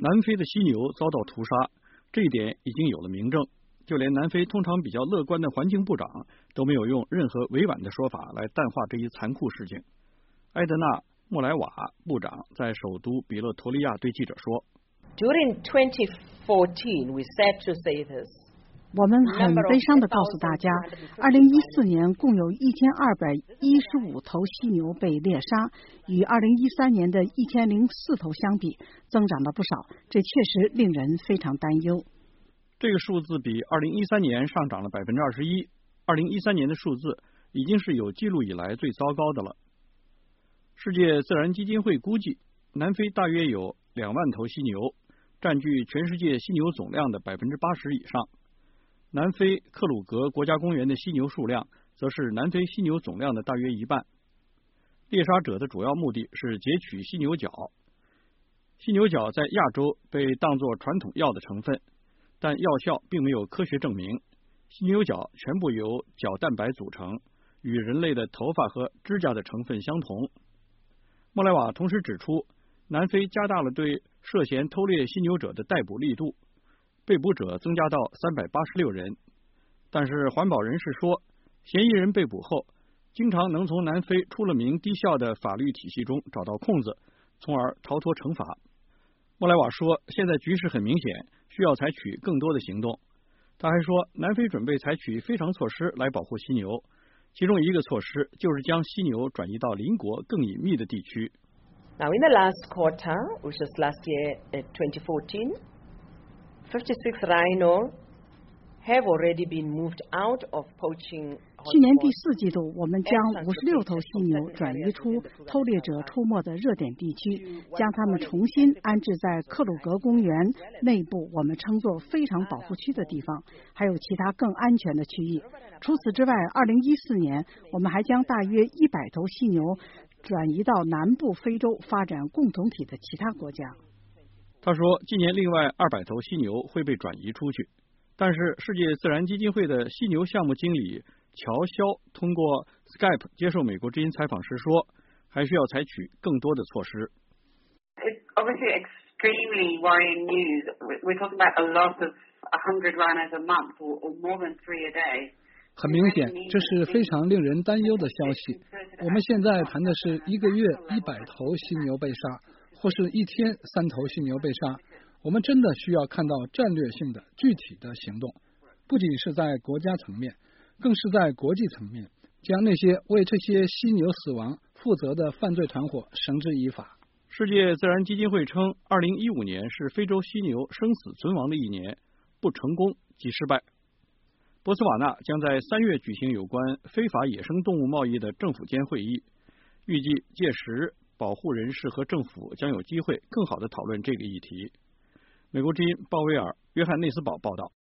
南非的犀牛遭到屠杀，这一点已经有了明证。就连南非通常比较乐观的环境部长都没有用任何委婉的说法来淡化这一残酷事情。埃德纳·莫莱瓦部长在首都比勒陀利亚对记者说 ：“During 2014, we sad to say this。” 我们很悲伤地告诉大家，2014年共有1215头犀牛被猎杀，与2013年的1004头相比，增长了不少。这确实令人非常担忧。 这个数字比2013年上涨了21%，2013年的数字已经是有记录以来最糟糕的了。世界自然基金会估计，南非大约有2万头犀牛，占据全世界犀牛总量的80%以上。南非克鲁格国家公园的犀牛数量则是南非犀牛总量的大约一半。猎杀者的主要目的是截取犀牛角。犀牛角在亚洲被当作传统药的成分，但药效并没有科学证明。犀牛角全部由角蛋白组成，与人类的头发和指甲的成分相同。莫莱瓦同时指出，南非加大了对涉嫌偷猎犀牛者的逮捕力度，被捕者增加到386人。但是环保人士说，嫌疑人被捕后，经常能从南非出了名低效的法律体系中找到空子，从而逃脱惩罚。莫莱瓦说，现在局势很明显，需要采取更多的行动。他还说，南非准备采取非常措施来保护犀牛，其中一个措施就是将犀牛转移到邻国更隐秘的地区。 Now, in the last quarter, which was last year, 2014, 56 rhino have already been moved out of poaching. 去年第4季度，我们将56头犀牛转移出偷猎者出没的热点地区，将它们重新安置在克鲁格公园内部我们称作非常保护区的地方，还有其他更安全的区域。除此之外，2014年我们还将大约100头犀牛转移到南部非洲发展共同体的其他国家。 他说，今年另外200头犀牛会被转移出去。但是世界自然基金会的犀牛项目经理乔肖通过 Skype 接受美国之音采访时说，还需要采取更多的措施。 It's obviously extremely worrying news. We're talking about a loss of 100 rhinos a month or more than 3 a day. 很明显，这是非常令人担忧的消息。我们现在谈的是1个月100头犀牛被杀，或是1天3头犀牛被杀。我们真的需要看到战略性的具体的行动，不仅是在国家层面，更是在国际层面，将那些为这些犀牛死亡负责的犯罪团伙绳之以法。 世界自然基金会称，2015年是非洲犀牛生死存亡的一年，不成功即失败。博茨瓦纳将在3月举行有关非法野生动物贸易的政府间会议，预计届时保护人士和政府将有机会更好地讨论这个议题。美国之音鲍威尔·约翰内斯堡报道。